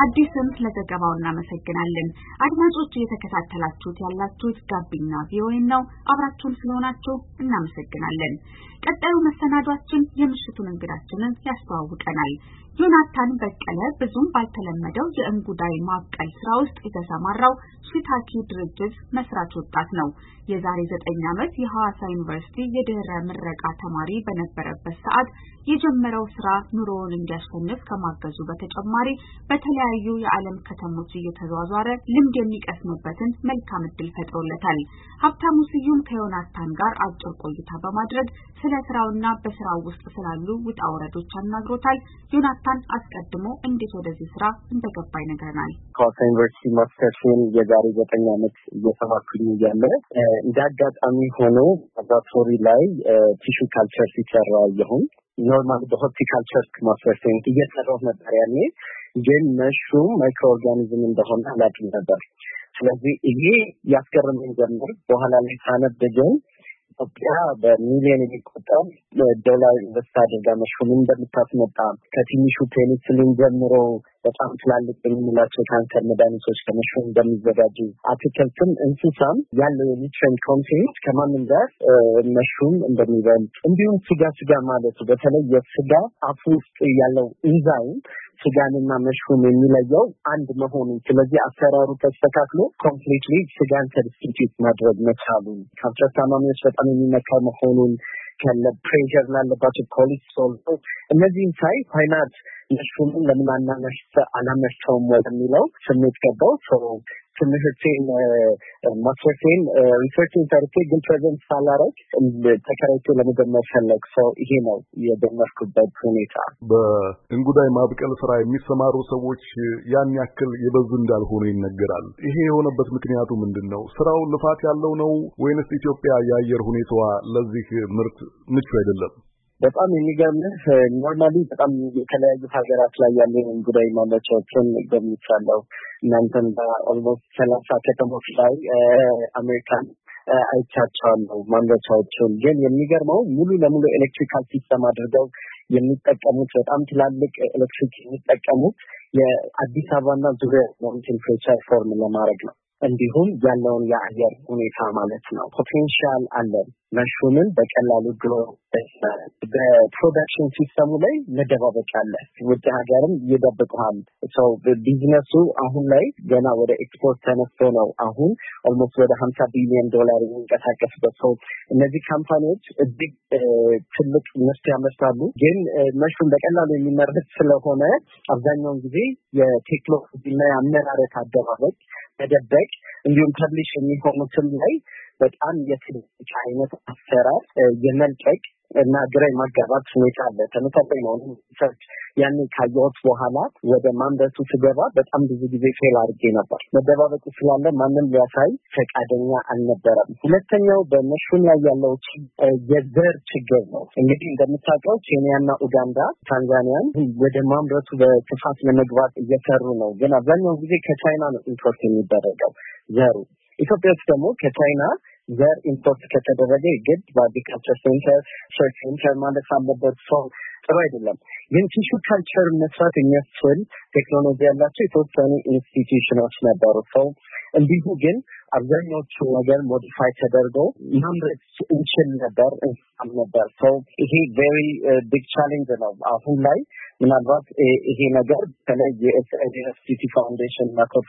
አዲስም ለዘገባው እናመሰግናለን። አድማጮች እየተከታተላችሁት ያላችሁት ጋቢና ቪኦኤ ነው። አብራችሁን ስለሆናችሁ እናመሰግናለን። ቀጣዩ መሰናዷችን የምሽቱን እንግዳችንን ያስተዋውቀናል። ዮናታን በቀለ ብዙም ባልተለመደው የእንጉዳይ ማብቀል ስራ ውስጥ የተሰማራው ሽታኪ ድርጅት መስራች ወጣት ነው። የዛሬ 9 ዓመት የሐዋሳ ዩኒቨርሲቲ የድህረ ምረቃ ተማሪ በነበረበት ሰዓት የጀመረው ስራ ኑሮውን እንዲያሸንፍ ከማገዙ በተጨማሪ በተለያዩ የዓለም ከተሞች እየተዟዟረ ልምድ የሚቀስምበትን መልካም እድል ፈጥሮለታል። ሀብታሙ ስዩም ከዮናታን ጋር አጭር ቆይታ በማድረግ ስለ ስራውና በስራው ውስጥ ስላሉ ውጣ ውረዶች አናግሮታል። ዮናታን አስቀድሞ እንዴት ወደዚህ ስራ እንደገባ ይነግረናል። ሐዋሳ ዩኒቨርሲቲ ማስተርሴን የዛሬ 9 ዓመት እየተማርኩኝ እያለ እንደ አጋጣሚ ሆኖ ላቦራቶሪ ላይ ቲሹ ካልቸር ሲሰራ ይሁን ኖርማል በሆርቲካልቸር ማስተርሴን እየሰራሁ ነበር። ያኔ ግን መሽሩም ማይክሮ ኦርጋኒዝም እንደሆነ አላውቅም ነበር። ስለዚህ ይሄ ያስገርመኝ ጀመር። በኋላ ላይ ሳነብገኝ ኢትዮጵያ በሚሊዮን የሚቆጠር ዶላር ኢንቨስት አድርጋ መሽሩምን እንደምታስመጣ ከትንሹ ፔኒሲሊን ጀምሮ በጣም ትላልቅ የምንላቸው ካንሰር መድኃኒቶች ከመሽሩም እንደሚዘጋጁ አትክልትም እንስሳም ያለው የኒውትሪየንት ኮንቴንት ከማንም ጋር መሽሩም እንደሚበልጥ እንዲሁም ስጋ ማለቱ በተለይ የስጋ አፍ ውስጥ ያለው ኢንዛይም ስጋንና መሽሩም የሚለየው አንድ መሆኑ ስለዚህ አሰራሩ ተስተካክሎ ኮምፕሊትሊ ስጋን ሰብስቲቲዩት ማድረግ መቻሉ ካንሰር ታማሚዎች በጣም የሚመከር መሆኑን ከለ ፕሬሸር ላለባቸው ኮሌስትሮል እነዚህን ሳይ ፋይናንስ መሽሩምን ለምን አላመርተውም ወደሚለው ስሜት ገባው። ትምህርቴን ማስተርሴን ሪሰርችን ሰርቼ ግን ፕሬዘንት ሳላረግ ተከራይቼ ለመጀመር ፈለግ ሰው ይሄ ነው የጀመርኩበት ሁኔታ። በእንጉዳይ ማብቀል ስራ የሚሰማሩ ሰዎች ያን ያክል የበዙ እንዳልሆኑ ይነገራል። ይሄ የሆነበት ምክንያቱ ምንድነው? ስራው ልፋት ያለው ነው ወይንስ ኢትዮጵያ የአየር ሁኔታዋ ለዚህ ምርት ምቹ አይደለም? በጣም የሚገርምህ ኖርማሊ በጣም የተለያዩ ሀገራት ላይ ያሉ እንጉዳይ ማምረቻዎችን ገምቻለሁ። እናንተም በኦልሞስት 30 ከተሞች ላይ አሜሪካን አይቻቸዋለሁ ማምረቻዎችን። ግን የሚገርመው ሙሉ ለሙሉ ኤሌክትሪካል ሲስተም አድርገው የሚጠቀሙት በጣም ትላልቅ ኤሌክትሪክ የሚጠቀሙት የአዲስ አበባና ዙሪያ ያለውን ቴምፕሬቸር ፎርም ለማድረግ ነው። እንዲሁም ያለውን የአየር ሁኔታ ማለት ነው። ፖቴንሻል አለን መሽሩምን በቀላሉ ግሮ በፕሮዳክሽን ሲስተሙ ላይ መደባበቅ አለ። ውጭ ሀገርም ይደብቁሃል። ሰው ቢዝነሱ አሁን ላይ ገና ወደ ኤክስፖርት ተነስቶ ነው አሁን ኦልሞስት ወደ $50 ቢሊዮን የሚንቀሳቀስበት። ሰው እነዚህ ካምፓኒዎች እጅግ ትልቅ ምርት ያመርታሉ። ግን መሽሩም በቀላሉ የሚመረት ስለሆነ አብዛኛውን ጊዜ የቴክኖሎጂና የአመራረት አደባበቅ መደበቅ እንዲሁም ፐብሊሽ የሚሆኑትም ላይ በጣም የትልቅ አይነት አሰራር የመልቀቅ እና ግራ ማጋባት ሁኔታ አለ። ተመሳሳይ ነው። ሪሰርች ያን ካየሁት በኋላ ወደ ማምረቱ ስገባ በጣም ብዙ ጊዜ ፌል አድርጌ ነበር። መደባበቁ ስላለ ማንም ሊያሳይ ፈቃደኛ አልነበረም። ሁለተኛው በመሽሩም ላይ ያለው የዘር ችግር ነው። እንግዲህ እንደምታውቀው ኬንያና ኡጋንዳ፣ ታንዛኒያን ወደ ማምረቱ በስፋት ለመግባት እየሰሩ ነው። ግን አብዛኛው ጊዜ ከቻይና ነው ኢምፖርት የሚደረገው ዘሩ። ኢትዮጵያ ውስጥ ደግሞ ከቻይና ዘር ኢምፖርት ከተደረገ ግድ በአግሪካልቸር ሴንተር ማለት አለበት። ሰው ጥሩ አይደለም። ግን ቲሹ ካልቸር መስራት የሚያስችል ቴክኖሎጂ ያላቸው የተወሰኑ ኢንስቲትዩሽኖች ነበሩ። ሰው እንዲሁ ግን አብዛኛዎቹ ነገር ሞዲፋይ ተደርገው ማምረት እንችል ነበር ነበር። ሰው ይሄ ቬሪ ቢግ ቻሌንጅ ነው። አሁን ላይ ምናልባት ይሄ ነገር በተለይ የዩኒቨርሲቲ ፋውንዴሽን እና ኮድ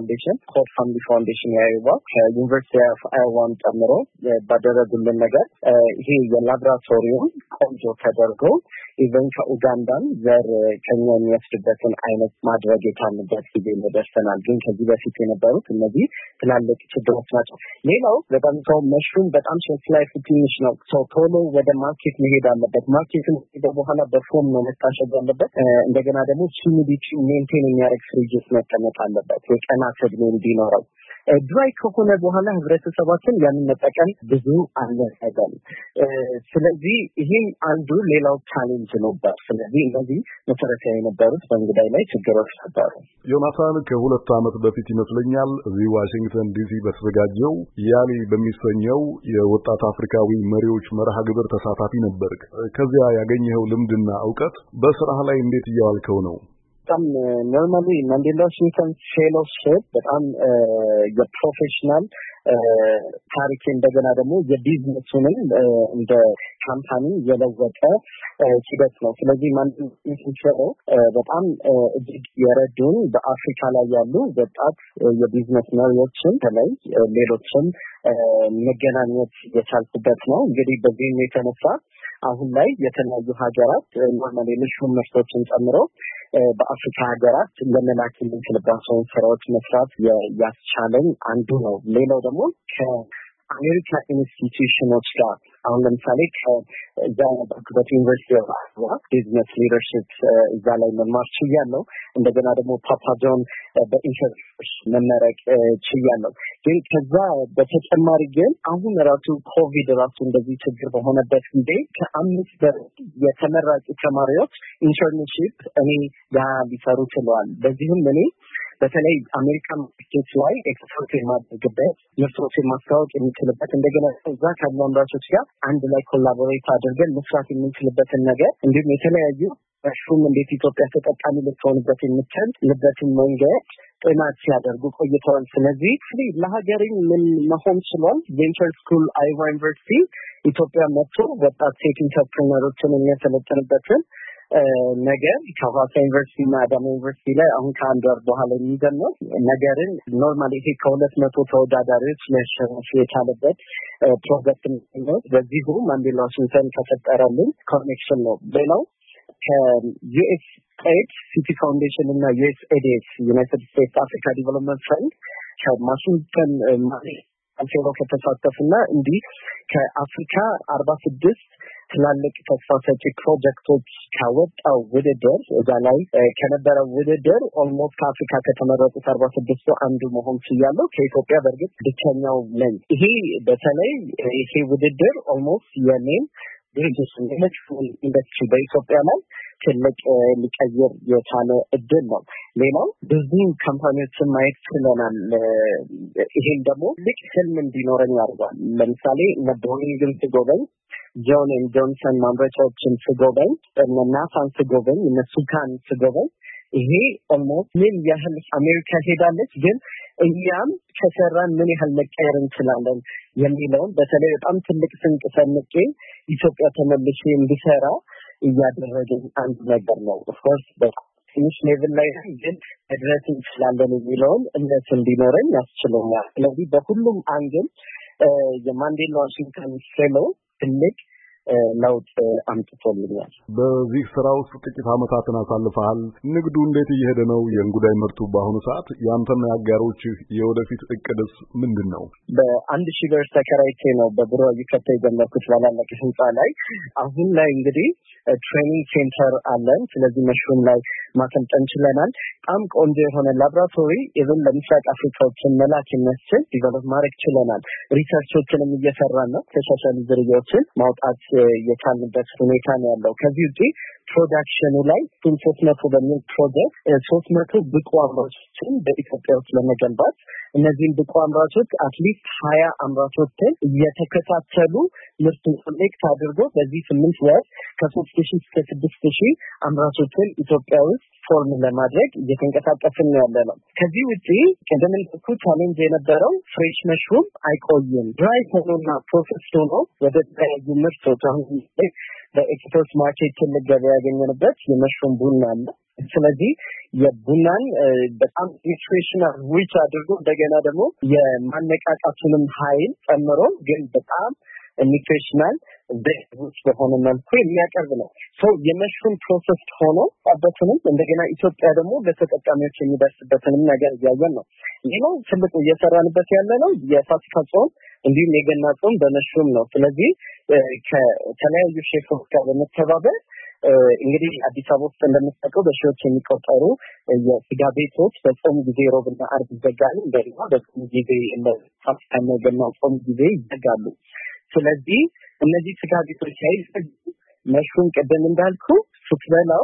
ፋሚሊ ፋውንዴሽን ያዩባ ከዩኒቨርሲቲ ኦፍ አይዋን ጨምሮ ባደረጉልን ነገር ይሄ የላብራቶሪውን ቆንጆ ተደርጎ ኢቨን ከኡጋንዳም ዘር ከኛ የሚወስድበትን አይነት ማድረግ የቻልንበት ጊዜ ደርሰናል። ግን ከዚህ በፊት የነበሩት እነዚህ ትላልቅ ችግሮች ናቸው። ሌላው በጣም ሰው መሽሩም በጣም ሼልፍ ላይፍ ትንሽ ነው። ሰው ቶሎ ወደ ማርኬት መሄድ አለበት። ማርኬትን በኋላ በፎም ነው መታሸግ አለበት። እንደገና ደግሞ ሂዩሚዲቲ ሜንቴን የሚያደርግ ፍሪጅ መቀመጥ አለበት የቀናት ዕድሜ እንዲኖረው። ድራይ ከሆነ በኋላ ህብረተሰባችን ያንን መጠቀም ብዙ አልነበረም። ስለዚህ ይሄም አንዱ ሌላው ቻሌንጅ ነበር። ስለዚህ እነዚህ መሰረታዊ የነበሩት በእንጉዳይ ላይ ችግሮች ነበሩ። ዮናታን ከ2 ዓመት በፊት ይመስለኛል እዚህ ዋሽንግተን ዲሲ በተዘጋጀው ያሊ በሚሰኘው የወጣት አፍሪካዊ መሪዎች መርሃ ግብር ተሳታፊ ነበርክ። ከዚያ ያገኘኸው ልምድና ዕውቀት በስራህ ላይ እንዴት እያዋልከው ነው? በጣም ኖርማሊ ማንዴላ ዋሽንግተን ፌሎሺፕ በጣም የፕሮፌሽናል ታሪክ እንደገና ደግሞ የቢዝነሱንም እንደ ካምፓኒ የለወጠ ሂደት ነው። ስለዚህ ማንዴላ በጣም እጅግ የረዱን በአፍሪካ ላይ ያሉ ወጣት የቢዝነስ መሪዎችን በተለይ ሌሎችም መገናኘት የቻልኩበት ነው። እንግዲህ በዚህም የተነሳ አሁን ላይ የተለያዩ ሀገራት ኖርማሊ የምሽት ምርቶችን ጨምሮ በአፍሪካ ሀገራት ለመላክ የምንችልባቸውን ስራዎች መስራት ያስቻለኝ አንዱ ነው። ሌላው ደግሞ ከአሜሪካ ኢንስቲትዩሽኖች ጋር አሁን ለምሳሌ ከዛ በኩበት ዩኒቨርሲቲ ኦፍ አይዋ ቢዝነስ ሊደርሺፕ እዛ ላይ መማር ችያለሁ። እንደገና ደግሞ ፓፓ ጆን በኢንተርፕረነርሺፕ መመረቅ ችያለሁ። ግን ከዛ በተጨማሪ ግን አሁን ራሱ ኮቪድ ራሱ እንደዚህ ችግር በሆነበት ጊዜ ከ5 በላይ የተመራቂ ተማሪዎች ኢንተርንሺፕ እኔ ጋር ሊሰሩ ችለዋል። በዚህም እኔ በተለይ አሜሪካን ማርኬት ላይ ኤክስፖርት የማድረግበት ምርቶችን ማስተዋወቅ የምንችልበት እንደገና እዛ ካሉ አምራቾች ጋር አንድ ላይ ኮላቦሬት አድርገን መስራት የምንችልበትን ነገር እንዲሁም የተለያዩ እሱም እንዴት ኢትዮጵያ ተጠቃሚ ልትሆንበት የምትችልበትን መንገድ ጥናት ሲያደርጉ ቆይተዋል። ስለዚህ ለሀገሬ ምን መሆን ችሏል? ቬንቸር ስኩል አይዋ ዩኒቨርሲቲ ኢትዮጵያ መጥቶ ወጣት ሴት ኢንተርፕረነሮችን የሚያሰለጥንበትን ነገር ከሐዋሳ ዩኒቨርሲቲ እና አዳማ ዩኒቨርሲቲ ላይ አሁን ከአንድ ወር በኋላ የሚጀምር ነገርን ኖርማሊ ይሄ ከ200 ተወዳዳሪዎች ሊያሸንፍ የቻለበት ፕሮጀክት ነው። በዚሁ ማንዴላ ዋሽንግተን ከፈጠረልን ኮኔክሽን ነው። ሌላው ከዩኤስ ኤድ ሲቲ ፋውንዴሽን እና ዩኤስ ኤድኤስ ዩናይትድ ስቴትስ አፍሪካ ዲቨሎፕመንት ፈንድ ከዋሽንግተን ፌሎ ከተሳተፉና እንዲህ ከአፍሪካ 46 ትላልቅ ተስፋ ሰጪ ፕሮጀክቶች ካወጣው ውድድር እዛ ላይ ከነበረው ውድድር ኦልሞስት ከአፍሪካ ከተመረጡት 46 አንዱ መሆን ችያለሁ። ከኢትዮጵያ በእርግጥ ብቸኛው ነኝ። ይሄ በተለይ ይሄ ውድድር ኦልሞስት የኔን ድርጅት ኢንዱስትሪ በኢትዮጵያ ላይ ትልቅ ሊቀይር የቻለ እድል ነው። ሌላው ብዙ ካምፓኒዎችን ማየት ችለናል። ይሄን ደግሞ ልክ ህልም እንዲኖረኝ ያደርጋል። ለምሳሌ ቦይንግን ስጎበኝ፣ ጆን ኤንድ ጆንሰን ማምረቻዎችን ስጎበኝ፣ ናሳን ስጎበኝ፣ ሱካን ስጎበኝ ይሄ ኦልሞስት ምን ያህል አሜሪካ ሄዳለች ግን እኛም ከሰራን ምን ያህል መቀየር እንችላለን የሚለውን በተለይ በጣም ትልቅ ስንቅ ሰንቄ ኢትዮጵያ ተመልሼ እንድሰራ እያደረገኝ አንድ ነገር ነው። ኦፍኮርስ በትንሽ ሌቭል ላይ ግን መድረስ እንችላለን የሚለውን እምነት እንዲኖረኝ ያስችለኛል። ስለዚህ በሁሉም አንግል የማንዴላ ዋሽንግተን ፌሎ ትልቅ ለውጥ አምጥቶልኛል። በዚህ ስራ ውስጥ ጥቂት ዓመታትን አሳልፈሃል። ንግዱ እንዴት እየሄደ ነው? የእንጉዳይ ምርቱ በአሁኑ ሰዓት ያንተና ያጋሮችህ የወደፊት እቅድስ ምንድን ነው? በ1000 ብር ተከራይቼ ነው በብሮ ይከተ የጀመርኩት ባላለቀ ህንጻ ላይ። አሁን ላይ እንግዲህ ትሬኒንግ ሴንተር አለን። ስለዚህ መሽሩም ላይ ማሰልጠን ችለናል። በጣም ቆንጆ የሆነ ላብራቶሪ ኢቭን ለምስራቅ አፍሪካዎችን መላክ የሚያስችል ዲቨሎፕ ማድረግ ችለናል። ሪሰርቾችንም እየሰራን ነው። ተሻሻሉ ዝርያዎችን ማውጣት የቻልንበት ሁኔታ ነው ያለው። ከዚህ ውጪ ፕሮዳክሽኑ ላይ 300 በሚል ፕሮጀክት 300 ብቁ አምራቾችን በኢትዮጵያ ውስጥ ለመገንባት እነዚህን ብቁ አምራቾች አትሊስት 20 አምራቾችን እየተከታተሉ ምርቱን ኮሌክት አድርጎ በዚህ 8 ወር ከ3000 እስከ 6000 አምራቾችን ኢትዮጵያ ውስጥ ፎርም ለማድረግ እየተንቀሳቀስን ነው ያለነው። ከዚህ ውጪ ቀደም እንዳልኩ ቻሌንጅ የነበረው ፍሬሽ መሽሩም አይቆይም። ድራይ ሆኖና ፕሮሰስ ሆኖ ወደ ተለያዩ ምርቶች አሁን በኤክስፖርት ማርኬት ትልቅ ገበያ ያገኘንበት የመሽሩም ቡና አለ። ስለዚህ የቡናን በጣም ኒውትሪሽናል ሪች አድርጎ እንደገና ደግሞ የማነቃቃቱንም ኃይል ጨምሮ ግን በጣም ኒውትሪሽናል በውስጥ በሆነ መልኩ የሚያቀርብ ነው። የመሽሩም ፕሮሰስ ሆኖ አበቱንም እንደገና ኢትዮጵያ ደግሞ ለተጠቃሚዎች የሚደርስበትንም ነገር እያየን ነው። ሌላው ትልቁ እየሰራንበት ያለ ነው የፋሲካ ጾም እንዲሁም የገና ጾም በመሽሩም ነው። ስለዚህ ከተለያዩ ሼፎች ጋር በመተባበር እንግዲህ አዲስ አበባ ውስጥ እንደምታውቀው በሺዎች የሚቆጠሩ የስጋ ቤቶች በጾም ጊዜ ሮብና አርብ ይዘጋሉ። እንደዚሁ በጾም ጊዜ ለፋሲካና የገና ጾም ጊዜ ይዘጋሉ። ስለዚህ እነዚህ ስጋ ቤቶች ላይ መሽሩም ቀደም እንዳልኩ ስትበላው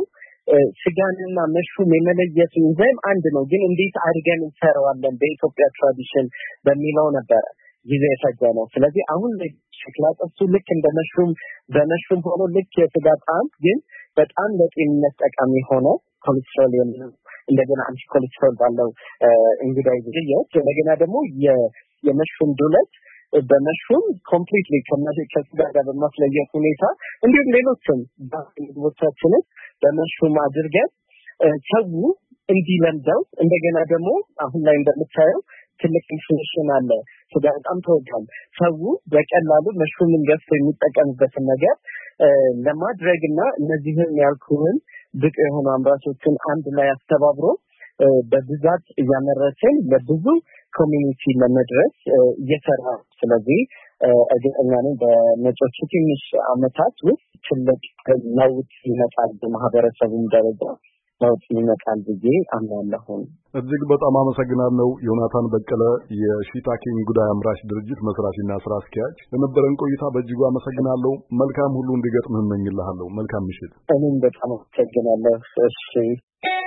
ስጋንና መሽሩም የመለየት እንዘም አንድ ነው፣ ግን እንዴት አድርገን እንሰራዋለን በኢትዮጵያ ትራዲሽን በሚለው ነበር ጊዜ የፈጀነው። ስለዚህ አሁን ሸክላ ጥብሱ ልክ እንደ መሽሩም በመሽሩም ሆኖ ልክ የስጋ ጣዕም ግን በጣም ለጤንነት ጠቃሚ ሆኖ ኮሌስትሮል እንደገና አንቲ ኮሌስትሮል ባለው እንግዳይ ዝርያዎች እንደገና ደግሞ የመሽሩም ዱለት በመሽሩም ኮምፕሊትሊ ከስጋ ጋር በማስለየት ሁኔታ እንዲሁም ሌሎችም ምግቦቻችንን በመሽሩም አድርገን ሰው እንዲለምደው እንደገና ደግሞ አሁን ላይ እንደምታየው ትልቅ ኢንፍሌሽን አለ። ስጋ በጣም ተወዷል። ሰው በቀላሉ መሽሩምን ገዝቶ የሚጠቀምበትን ነገር ለማድረግና እነዚህን ያልኩህን ብቅ የሆኑ አምራቾችን አንድ ላይ አስተባብሮ በብዛት እያመረትን ለብዙ ኮሚኒቲ ለመድረስ እየሰራ ስለዚህ እርግጠኛ ነኝ በመጪዎቹ ትንሽ ዓመታት ውስጥ ትልቅ ለውጥ ይመጣል በማህበረሰቡም ደረጃ ለውጥ ይመጣል ብዬ አምናለሁ። እጅግ በጣም አመሰግናለሁ ዮናታን በቀለ የሺታኪንግ ጉዳይ አምራች ድርጅት መስራችና ስራ አስኪያጅ። ለነበረን ቆይታ በእጅጉ አመሰግናለሁ። መልካም ሁሉ እንዲገጥምህ እመኝልሃለሁ። መልካም ምሽት። እኔም በጣም አመሰግናለሁ። እሺ